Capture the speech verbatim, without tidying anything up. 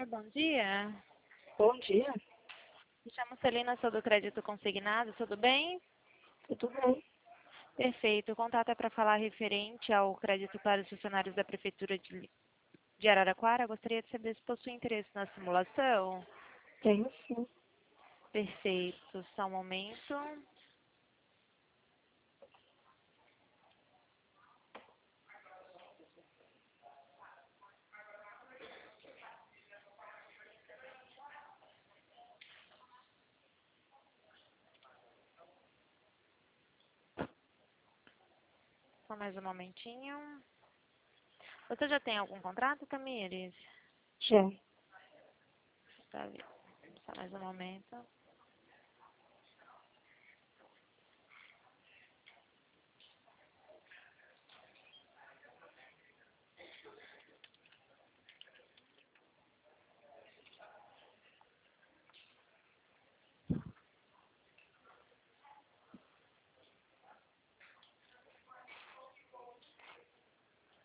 bom dia. Bom dia, Me chamo Celina, sou do Crédito Consignado, tudo bem? tudo bem? Perfeito. O contato é para falar referente ao crédito para os funcionários da Prefeitura de, de Araraquara. Gostaria de saber se possui interesse na simulação. Tenho sim. Perfeito. Só um momento. Só mais um momentinho. Você já tem algum contrato, Tamires? Já. Tá, só mais um momento.